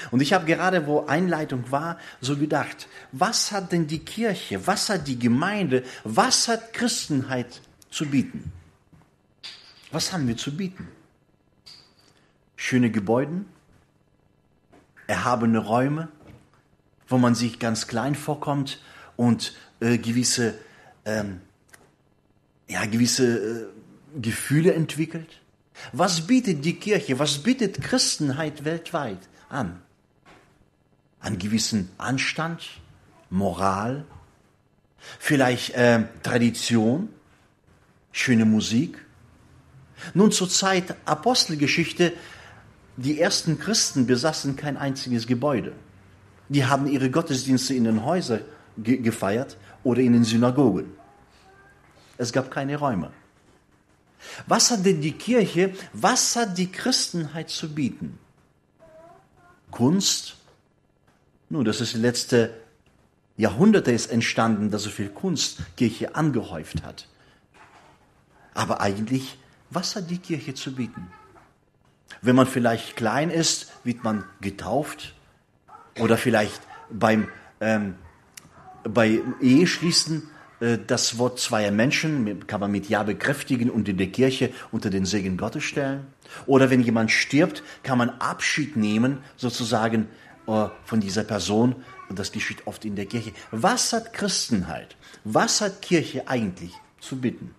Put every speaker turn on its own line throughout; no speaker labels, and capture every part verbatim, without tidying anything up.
Und ich habe gerade, wo Einleitung war, so gedacht, was hat denn die Kirche, was hat die Gemeinde, was hat Christenheit zu bieten? Was haben wir zu bieten? Schöne Gebäude, erhabene Räume, wo man sich ganz klein vorkommt und äh, gewisse, ähm, ja, gewisse äh, Gefühle entwickelt. Was bietet die Kirche, was bietet Christenheit weltweit an? An gewissen Anstand, Moral, vielleicht äh, Tradition, schöne Musik. Nun zur Zeit Apostelgeschichte, die ersten Christen besaßen kein einziges Gebäude. Die haben ihre Gottesdienste in den Häusern ge- gefeiert oder in den Synagogen. Es gab keine Räume. Was hat denn die Kirche, was hat die Christenheit zu bieten? Kunst? Nun, das ist letzte Jahrhunderte ist entstanden, dass so viel Kunst Kirche angehäuft hat. Aber eigentlich, was hat die Kirche zu bieten? Wenn man vielleicht klein ist, wird man getauft. Oder vielleicht beim ähm, bei Eheschließen äh, das Wort zweier Menschen kann man mit Ja bekräftigen und in der Kirche unter den Segen Gottes stellen. Oder wenn jemand stirbt, kann man Abschied nehmen, sozusagen äh, von dieser Person. Und das geschieht oft in der Kirche. Was hat Christenheit? Was hat Kirche eigentlich zu bieten?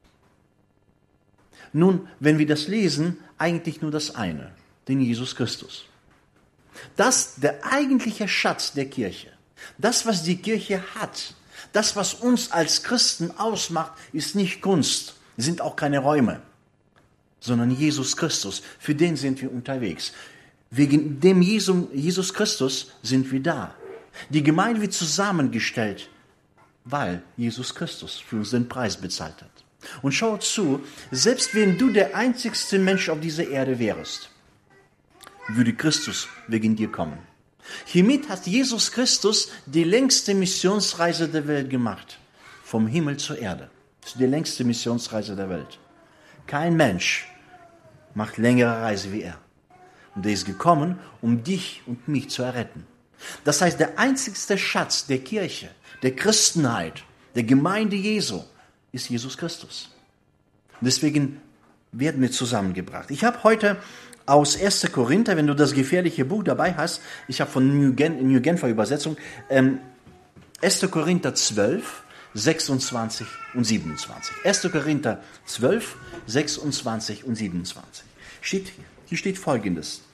Nun, wenn wir das lesen, eigentlich nur das eine, den Jesus Christus. Das, der eigentliche Schatz der Kirche, das, was die Kirche hat, das, was uns als Christen ausmacht, ist nicht Kunst, sind auch keine Räume, sondern Jesus Christus. Für den sind wir unterwegs. Wegen dem Jesus Christus sind wir da. Die Gemeinde wird zusammengestellt, weil Jesus Christus für uns den Preis bezahlt hat. Und schau zu, selbst wenn du der einzigste Mensch auf dieser Erde wärst, würde Christus wegen dir kommen. Hiermit hat Jesus Christus die längste Missionsreise der Welt gemacht. Vom Himmel zur Erde. Das ist die längste Missionsreise der Welt. Kein Mensch macht längere Reise wie er. Und er ist gekommen, um dich und mich zu erretten. Das heißt, der einzigste Schatz der Kirche, der Christenheit, der Gemeinde Jesu, ist Jesus Christus. Und deswegen werden wir zusammengebracht. Ich habe heute aus erster Korinther, wenn du das gefährliche Buch dabei hast, ich habe von New, Gen, New Genfer Übersetzung, ähm, erster Korinther zwölf, sechsundzwanzig und siebenundzwanzig. erster Korinther zwölf, sechsundzwanzig und siebenundzwanzig. Steht, hier steht Folgendes.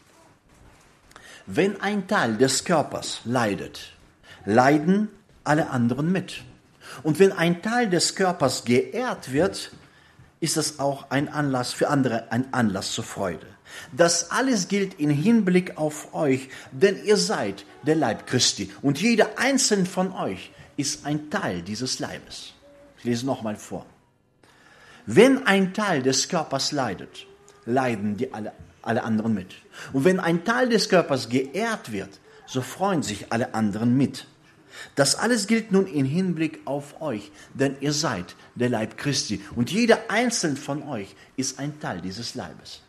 Wenn ein Teil des Körpers leidet, leiden alle anderen mit. Und wenn ein Teil des Körpers geehrt wird, ist das auch ein Anlass für andere, ein Anlass zur Freude. Das alles gilt im Hinblick auf euch, denn ihr seid der Leib Christi. Und jeder einzelne von euch ist ein Teil dieses Leibes. Ich lese nochmal vor. Wenn ein Teil des Körpers leidet, leiden die alle, alle anderen mit. Und wenn ein Teil des Körpers geehrt wird, so freuen sich alle anderen mit. Das alles gilt nun im Hinblick auf euch, denn ihr seid der Leib Christi. Und jeder einzelne von euch ist ein Teil dieses Leibes.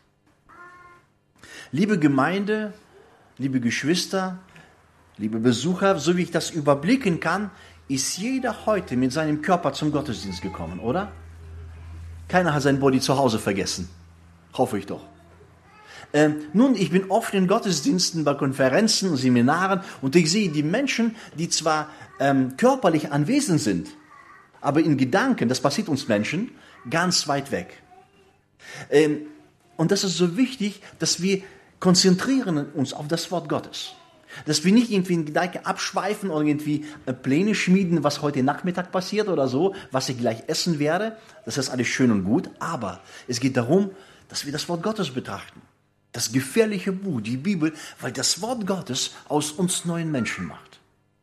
Liebe Gemeinde, liebe Geschwister, liebe Besucher, so wie ich das überblicken kann, ist jeder heute mit seinem Körper zum Gottesdienst gekommen, oder? Keiner hat sein Body zu Hause vergessen. Hoffe ich doch. Ähm, nun, ich bin oft in Gottesdiensten, bei Konferenzen und Seminaren und ich sehe die Menschen, die zwar ähm, körperlich anwesend sind, aber in Gedanken, das passiert uns Menschen, ganz weit weg. Ähm, und das ist so wichtig, dass wir konzentrieren uns auf das Wort Gottes. Dass wir nicht irgendwie in Gedanken abschweifen oder irgendwie Pläne schmieden, was heute Nachmittag passiert oder so, was ich gleich essen werde. Das ist alles schön und gut, aber es geht darum, dass wir das Wort Gottes betrachten. Das gefährliche Buch, die Bibel, weil das Wort Gottes aus uns neuen Menschen macht.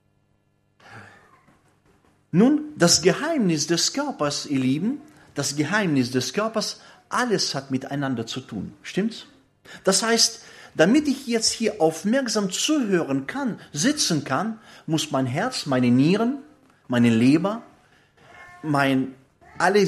Nun, das Geheimnis des Körpers, ihr Lieben, das Geheimnis des Körpers, alles hat miteinander zu tun. Stimmt's? Das heißt, damit ich jetzt hier aufmerksam zuhören kann, sitzen kann, muss mein Herz, meine Nieren, meine Leber, mein, alle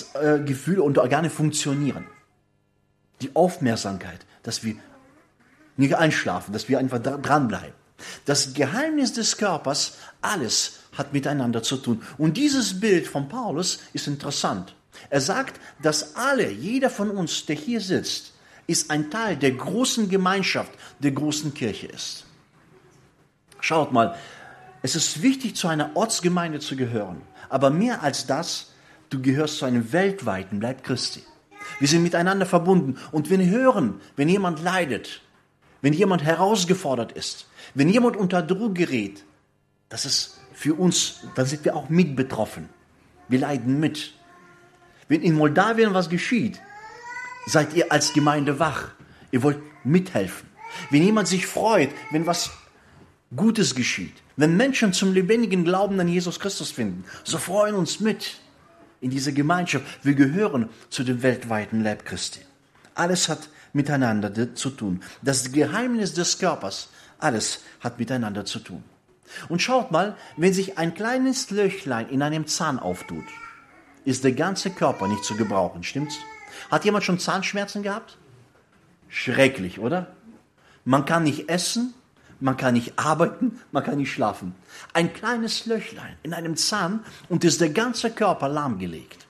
Sinnesgefühle und Organe funktionieren. Die Aufmerksamkeit, dass wir Nicht einschlafen, dass wir einfach dranbleiben. Das Geheimnis des Körpers, alles hat miteinander zu tun. Und dieses Bild von Paulus ist interessant. Er sagt, dass alle, jeder von uns, der hier sitzt, ist ein Teil der großen Gemeinschaft, der großen Kirche ist. Schaut mal, es ist wichtig, zu einer Ortsgemeinde zu gehören. Aber mehr als das, du gehörst zu einem weltweiten Leib Christi. Wir sind miteinander verbunden. Und wir hören, wenn jemand leidet, wenn jemand herausgefordert ist, wenn jemand unter Druck gerät, das ist für uns, dann sind wir auch mit betroffen. Wir leiden mit. Wenn in Moldawien was geschieht, seid ihr als Gemeinde wach. Ihr wollt mithelfen. Wenn jemand sich freut, wenn was Gutes geschieht, wenn Menschen zum lebendigen Glauben an Jesus Christus finden, so freuen uns mit in diese Gemeinschaft. Wir gehören zu dem weltweiten Leib Christi. Alles hat miteinander zu tun. Das Geheimnis des Körpers, alles hat miteinander zu tun. Und schaut mal, wenn sich ein kleines Löchlein in einem Zahn auftut, ist der ganze Körper nicht zu gebrauchen, stimmt's? Hat jemand schon Zahnschmerzen gehabt? Schrecklich, oder? Man kann nicht essen, man kann nicht arbeiten, man kann nicht schlafen. Ein kleines Löchlein in einem Zahn und ist der ganze Körper lahmgelegt.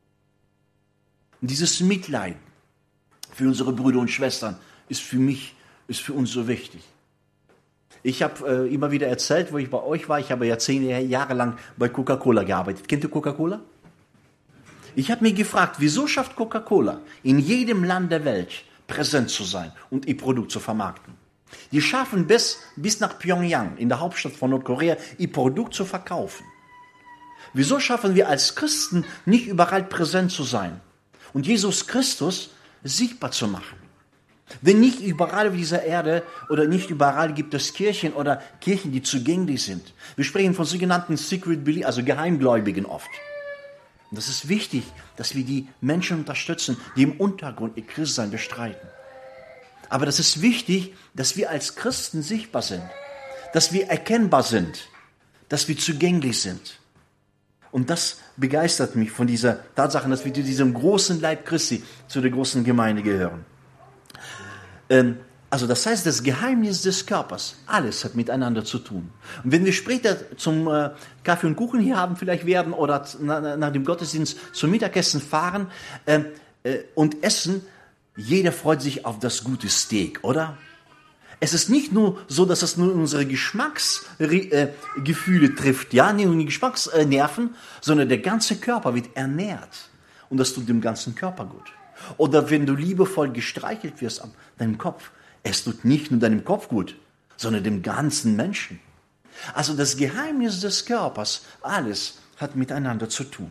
Und dieses Mitleid für unsere Brüder und Schwestern ist für mich, ist für uns so wichtig. Ich habe äh, immer wieder erzählt, wo ich bei euch war, ich habe ja zehn Jahre lang bei Coca-Cola gearbeitet. Kennt ihr Coca-Cola? Ich habe mich gefragt, wieso schafft Coca-Cola in jedem Land der Welt präsent zu sein und ihr Produkt zu vermarkten? Die schaffen bis, bis nach Pyongyang, in der Hauptstadt von Nordkorea, ihr Produkt zu verkaufen. Wieso schaffen wir als Christen nicht überall präsent zu sein und Jesus Christus sichtbar zu machen? Denn nicht überall auf dieser Erde oder nicht überall gibt es Kirchen oder Kirchen, die zugänglich sind. Wir sprechen von sogenannten Secret Believers, also Geheimgläubigen oft. Und das ist wichtig, dass wir die Menschen unterstützen, die im Untergrund ihr Christsein bestreiten. Aber das ist wichtig, dass wir als Christen sichtbar sind, dass wir erkennbar sind, dass wir zugänglich sind. Und das begeistert mich von dieser Tatsache, dass wir zu diesem großen Leib Christi, zu der großen Gemeinde gehören. Ähm, also das heißt, das Geheimnis des Körpers, alles hat miteinander zu tun. Und wenn wir später zum äh, Kaffee und Kuchen hier haben vielleicht werden oder na, nach dem Gottesdienst zum Mittagessen fahren äh, äh, und essen, jeder freut sich auf das gute Steak, oder? Es ist nicht nur so, dass es nur unsere Geschmacksgefühle äh, trifft, ja, nicht nur die Geschmacksnerven, sondern der ganze Körper wird ernährt. Und das tut dem ganzen Körper gut. Oder wenn du liebevoll gestreichelt wirst an deinem Kopf, es tut nicht nur deinem Kopf gut, sondern dem ganzen Menschen. Also das Geheimnis des Körpers, alles hat miteinander zu tun.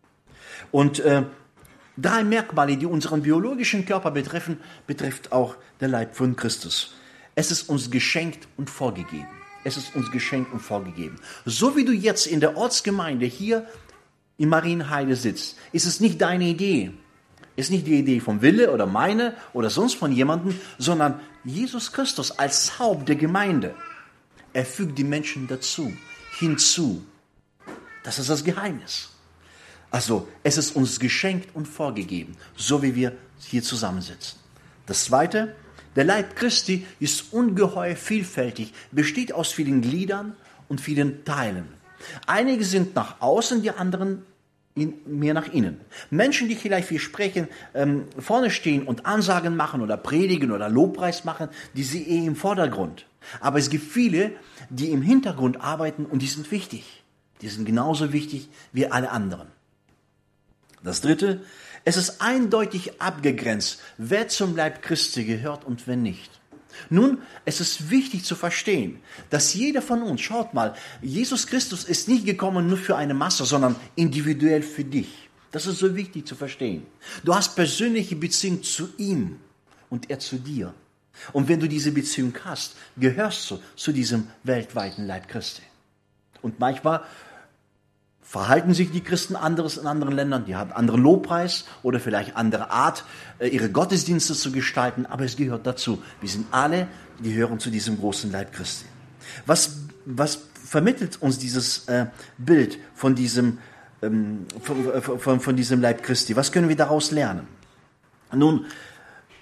Und äh, drei Merkmale, die unseren biologischen Körper betreffen, betrifft auch der Leib von Christus. Es ist uns geschenkt und vorgegeben. Es ist uns geschenkt und vorgegeben. So wie du jetzt in der Ortsgemeinde hier in Marienheide sitzt, ist es nicht deine Idee. Ist nicht die Idee vom Wille oder meine oder sonst von jemandem, sondern Jesus Christus als Haupt der Gemeinde. Er fügt die Menschen dazu, hinzu. Das ist das Geheimnis. Also, es ist uns geschenkt und vorgegeben, so wie wir hier zusammensitzen. Das Zweite, der Leib Christi ist ungeheuer vielfältig, besteht aus vielen Gliedern und vielen Teilen. Einige sind nach außen, die anderen in, mehr nach innen. Menschen, die vielleicht viel sprechen, ähm, vorne stehen und Ansagen machen oder predigen oder Lobpreis machen, die sind eh im Vordergrund. Aber es gibt viele, die im Hintergrund arbeiten und die sind wichtig. Die sind genauso wichtig wie alle anderen. Das Dritte, es ist eindeutig abgegrenzt, wer zum Leib Christi gehört und wer nicht. Nun, es ist wichtig zu verstehen, dass jeder von uns, schaut mal, Jesus Christus ist nicht gekommen nur für eine Masse, sondern individuell für dich. Das ist so wichtig zu verstehen. Du hast persönliche Beziehung zu ihm und er zu dir. Und wenn du diese Beziehung hast, gehörst du zu diesem weltweiten Leib Christi. Und manchmal verhalten sich die Christen anderes in anderen Ländern, die haben anderen Lobpreis oder vielleicht andere Art, ihre Gottesdienste zu gestalten, aber es gehört dazu. Wir sind alle, die gehören zu diesem großen Leib Christi. Was, was vermittelt uns dieses äh, Bild von diesem, ähm, von, von, von diesem Leib Christi? Was können wir daraus lernen? Nun,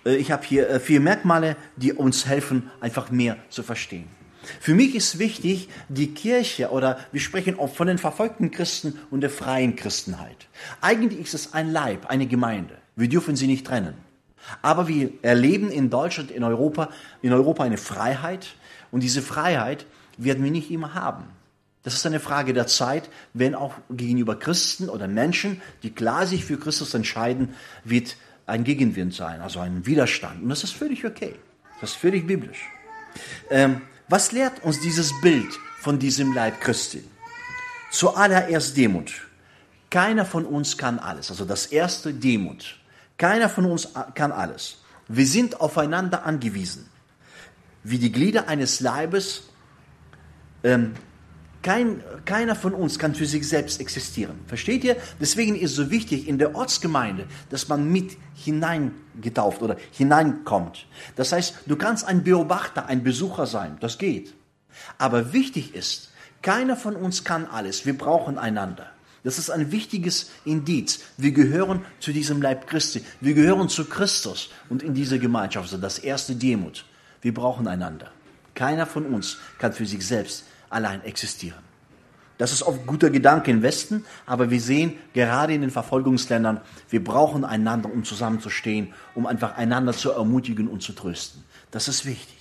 Ich habe hier vier Merkmale, die uns helfen, einfach mehr zu verstehen. Für mich ist wichtig, die Kirche, oder wir sprechen auch von den verfolgten Christen und der freien Christenheit. Eigentlich ist es ein Leib, eine Gemeinde. Wir dürfen sie nicht trennen. Aber wir erleben in Deutschland, in Europa, in Europa eine Freiheit. Und diese Freiheit werden wir nicht immer haben. Das ist eine Frage der Zeit, wenn auch gegenüber Christen oder Menschen, die klar sich für Christus entscheiden, wird ein Gegenwind sein, also ein Widerstand. Und das ist völlig okay. Das ist völlig biblisch. Ähm, was lehrt uns dieses Bild von diesem Leib Christi? Zuallererst Demut. Keiner von uns kann alles. Also das erste, Demut. Keiner von uns kann alles. Wir sind aufeinander angewiesen. Wie die Glieder eines Leibes. Ähm, kein, keiner von uns kann für sich selbst existieren. Versteht ihr? Deswegen ist es so wichtig in der Ortsgemeinde, dass man mit hineingetauft oder hineinkommt. Das heißt, du kannst ein Beobachter, ein Besucher sein. Das geht. Aber wichtig ist, keiner von uns kann alles. Wir brauchen einander. Das ist ein wichtiges Indiz. Wir gehören zu diesem Leib Christi. Wir gehören zu Christus und in diese Gemeinschaft. Also das erste, Demut. Wir brauchen einander. Keiner von uns kann für sich selbst allein existieren. Das ist oft guter Gedanke im Westen, aber wir sehen gerade in den Verfolgungsländern, wir brauchen einander, um zusammenzustehen, um einfach einander zu ermutigen und zu trösten. Das ist wichtig.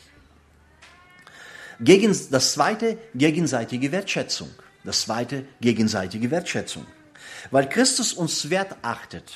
Gegen, das zweite, gegenseitige Wertschätzung. Das zweite, gegenseitige Wertschätzung. Weil Christus uns wert achtet,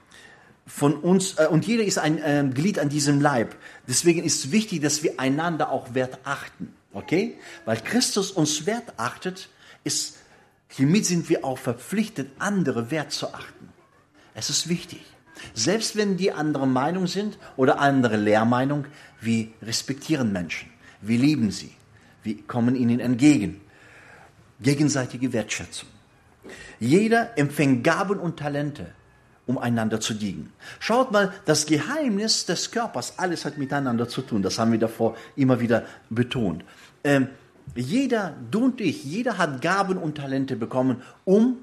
von uns, äh, und jeder ist ein äh, Glied an diesem Leib. Deswegen ist es wichtig, dass wir einander auch wert achten. Okay? Weil Christus uns wert achtet, ist, hiermit sind wir auch verpflichtet, andere wert zu achten. Es ist wichtig. Selbst wenn die andere Meinung sind oder andere Lehrmeinung, wir respektieren Menschen. Wir lieben sie. Wir kommen ihnen entgegen. Gegenseitige Wertschätzung. Jeder empfängt Gaben und Talente, um einander zu dienen. Schaut mal, das Geheimnis des Körpers, alles hat miteinander zu tun. Das haben wir davor immer wieder betont. Ähm, jeder, du und ich, jeder hat Gaben und Talente bekommen, um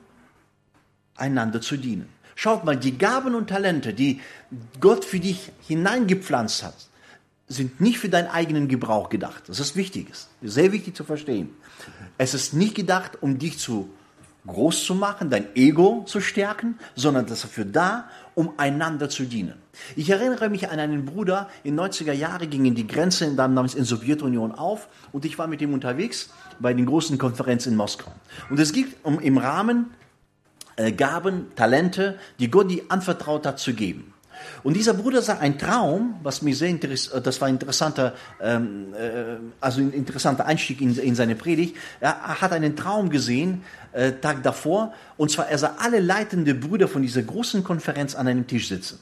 einander zu dienen. Schaut mal, die Gaben und Talente, die Gott für dich hineingepflanzt hat, sind nicht für deinen eigenen Gebrauch gedacht. Das ist wichtig, sehr wichtig zu verstehen. Es ist nicht gedacht, um dich zu groß zu machen, dein Ego zu stärken, sondern das ist dafür da, um einander zu dienen. Ich erinnere mich an einen Bruder, in den neunziger Jahren gingen die Grenzen damals in der Sowjetunion auf und ich war mit ihm unterwegs bei den großen Konferenzen in Moskau. Und es ging um im Rahmen äh, Gaben, Talente, die Gott die anvertraut hat, zu geben. Und dieser Bruder sah einen Traum, was mir sehr interessiert, das war ein interessanter, ähm, äh, also ein interessanter Einstieg in, in seine Predigt. Er hat einen Traum gesehen, äh, Tag davor, und zwar er sah alle leitenden Brüder von dieser großen Konferenz an einem Tisch sitzen.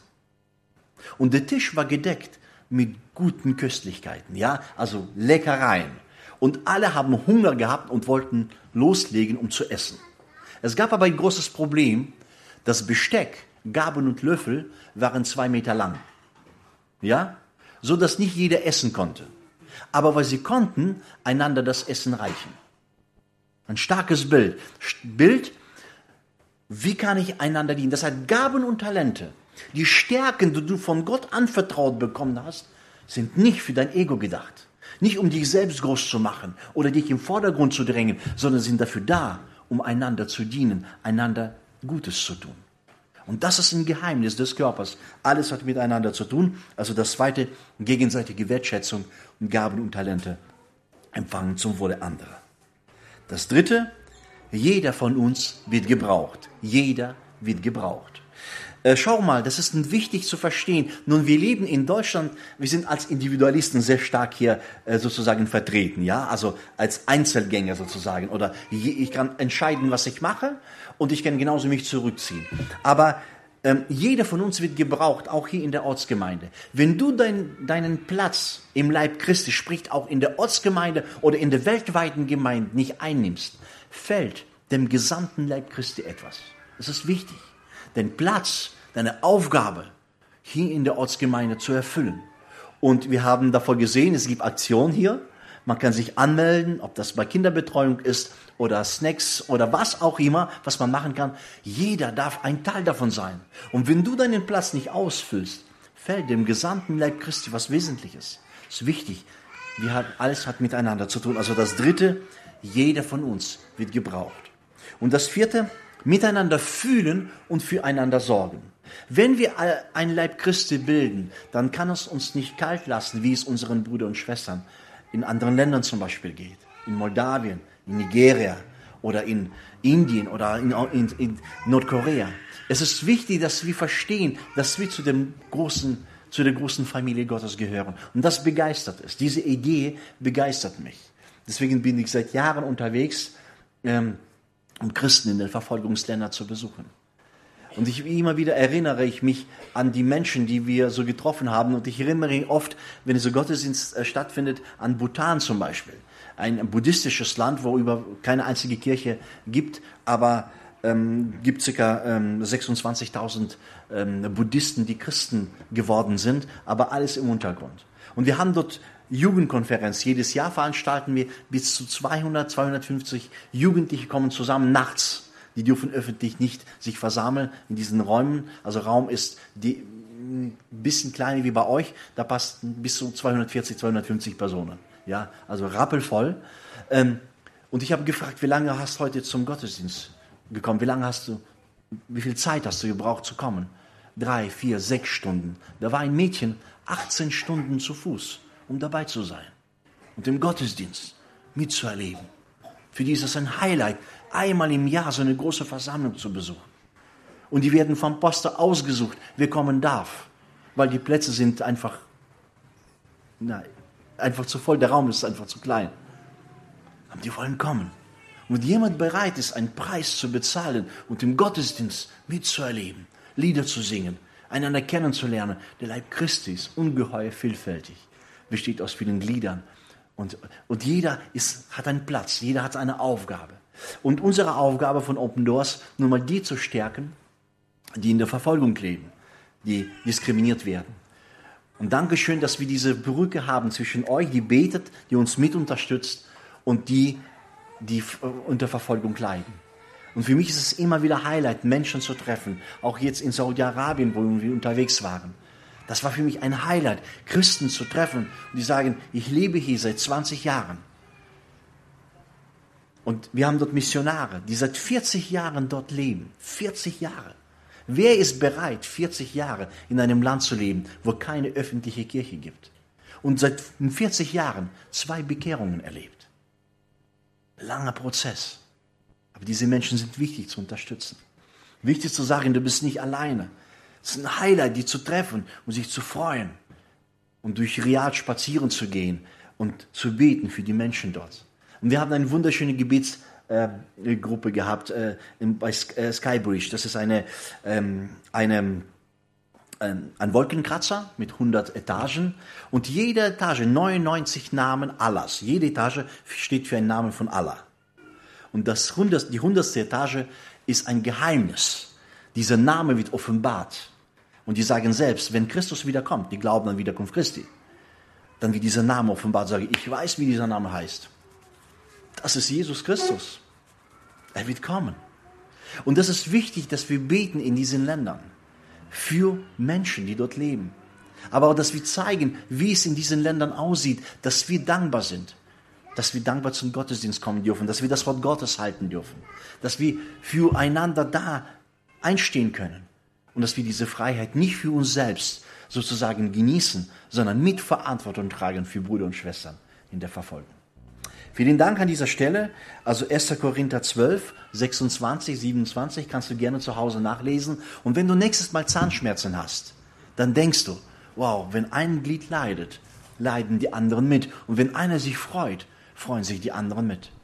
Und der Tisch war gedeckt mit guten Köstlichkeiten, ja, also Leckereien. Und alle haben Hunger gehabt und wollten loslegen, um zu essen. Es gab aber ein großes Problem, das Besteck, Gabel und Löffel waren zwei Meter lang. Ja? So dass nicht jeder essen konnte. Aber weil sie konnten, einander das Essen reichen. Ein starkes Bild. Bild, wie kann ich einander dienen? Das heißt, Gaben und Talente, die Stärken, die du von Gott anvertraut bekommen hast, sind nicht für dein Ego gedacht. Nicht um dich selbst groß zu machen oder dich im Vordergrund zu drängen, sondern sind dafür da, um einander zu dienen, einander Gutes zu tun. Und das ist ein Geheimnis des Körpers. Alles hat miteinander zu tun. Also das zweite, gegenseitige Wertschätzung und Gaben und Talente empfangen zum Wohle anderer. Das dritte, jeder von uns wird gebraucht. Jeder wird gebraucht. Äh, schau mal, das ist wichtig zu verstehen. Nun, wir leben in Deutschland, wir sind als Individualisten sehr stark hier äh, sozusagen vertreten, ja, also als Einzelgänger sozusagen. Oder je, ich kann entscheiden, was ich mache und ich kann genauso mich zurückziehen. Aber ähm, jeder von uns wird gebraucht, auch hier in der Ortsgemeinde. Wenn du dein, deinen Platz im Leib Christi, sprich auch in der Ortsgemeinde oder in der weltweiten Gemeinde nicht einnimmst, fällt dem gesamten Leib Christi etwas. Das ist wichtig. Den Platz, deine Aufgabe hier in der Ortsgemeinde zu erfüllen. Und wir haben davor gesehen, es gibt Aktionen hier. Man kann sich anmelden, ob das bei Kinderbetreuung ist oder Snacks oder was auch immer, was man machen kann. Jeder darf ein Teil davon sein. Und wenn du deinen Platz nicht ausfüllst, Feld, dem gesamten Leib Christi, was Wesentliches. Das ist wichtig. Wir haben, alles hat miteinander zu tun. Also das dritte, jeder von uns wird gebraucht. Und das vierte, miteinander fühlen und füreinander sorgen. Wenn wir ein Leib Christi bilden, dann kann es uns nicht kalt lassen, wie es unseren Brüdern und Schwestern in anderen Ländern zum Beispiel geht. In Moldawien, in Nigeria oder in Indien oder in, in, in Nordkorea. Es ist wichtig, dass wir verstehen, dass wir zu dem großen, zu der großen Familie Gottes gehören. Und das begeistert es. Diese Idee begeistert mich. Deswegen bin ich seit Jahren unterwegs, ähm, um Christen in den Verfolgungsländern zu besuchen. Und ich, immer wieder erinnere ich mich an die Menschen, die wir so getroffen haben. Und ich erinnere mich oft, wenn dieser Gottesdienst äh, stattfindet, an Bhutan zum Beispiel. Ein buddhistisches Land, wo über keine einzige Kirche gibt, aber ähm, gibt ca. Ähm, sechsundzwanzigtausend ähm, Buddhisten, die Christen geworden sind, aber alles im Untergrund. Und wir haben dort Jugendkonferenz. Jedes Jahr veranstalten wir bis zu zweihundert, zweihundertfünfzig Jugendliche kommen zusammen nachts. Die dürfen öffentlich nicht sich versammeln in diesen Räumen. Also Raum ist die, ein bisschen kleiner wie bei euch. Da passt bis zu zweihundertvierzig, zweihundertfünfzig Personen. Ja, also rappelvoll. Ähm, und ich habe gefragt, wie lange hast du heute zum Gottesdienst gekommen? Wie lange hast du, wie viel Zeit hast du gebraucht zu kommen? Drei, vier, sechs Stunden. Da war ein Mädchen achtzehn Stunden zu Fuß, um dabei zu sein und den Gottesdienst mitzuerleben. Für die ist das ein Highlight, einmal im Jahr so eine große Versammlung zu besuchen. Und die werden vom Pastor ausgesucht, wer kommen darf, weil die Plätze sind einfach, na, einfach zu voll, der Raum ist einfach zu klein. Aber die wollen kommen. Und jemand bereit ist, einen Preis zu bezahlen und im Gottesdienst mitzuerleben, Lieder zu singen, einander kennenzulernen. Der Leib Christi ist ungeheuer vielfältig, besteht aus vielen Gliedern. Und, und jeder ist, hat einen Platz, jeder hat eine Aufgabe. Und unsere Aufgabe von Open Doors, nun mal die zu stärken, die in der Verfolgung leben, die diskriminiert werden. Und Dankeschön, dass wir diese Brücke haben zwischen euch, die betet, die uns mit unterstützt, und die, die unter Verfolgung leiden. Und für mich ist es immer wieder Highlight, Menschen zu treffen, auch jetzt in Saudi-Arabien, wo wir unterwegs waren. Das war für mich ein Highlight, Christen zu treffen, und die sagen, ich lebe hier seit zwanzig Jahren. Und wir haben dort Missionare, die seit vierzig Jahren dort leben. vierzig Jahre. Wer ist bereit, vierzig Jahre in einem Land zu leben, wo keine öffentliche Kirche gibt? Und seit vierzig Jahren zwei Bekehrungen erlebt. Langer Prozess. Aber diese Menschen sind wichtig zu unterstützen. Wichtig zu sagen, du bist nicht alleine. Es ist ein Highlight, die zu treffen und sich zu freuen. Und durch Riyadh spazieren zu gehen und zu beten für die Menschen dort. Und wir haben eine wunderschöne Gebetsgruppe äh, gehabt äh, in, bei äh, Skybridge. Das ist eine, ähm, eine, ähm, ein Wolkenkratzer mit hundert Etagen. Und jede Etage, neunundneunzig Namen Allahs. Jede Etage steht für einen Namen von Allah. Und das hundert, die hundertste Etage ist ein Geheimnis. Dieser Name wird offenbart. Und die sagen selbst, wenn Christus wiederkommt, die glauben an Wiederkunft Christi, dann wird dieser Name offenbart. Sage ich, ich weiß, wie dieser Name heißt. Das ist Jesus Christus. Er wird kommen. Und das ist wichtig, dass wir beten in diesen Ländern für Menschen, die dort leben. Aber auch, dass wir zeigen, wie es in diesen Ländern aussieht, dass wir dankbar sind, dass wir dankbar zum Gottesdienst kommen dürfen, dass wir das Wort Gottes halten dürfen, dass wir füreinander da einstehen können und dass wir diese Freiheit nicht für uns selbst sozusagen genießen, sondern mit Verantwortung tragen für Brüder und Schwestern in der Verfolgung. Vielen Dank an dieser Stelle. Also erster Korinther zwölf, sechsundzwanzig, siebenundzwanzig kannst du gerne zu Hause nachlesen. Und wenn du nächstes Mal Zahnschmerzen hast, dann denkst du, wow, wenn ein Glied leidet, leiden die anderen mit. Und wenn einer sich freut, freuen sich die anderen mit.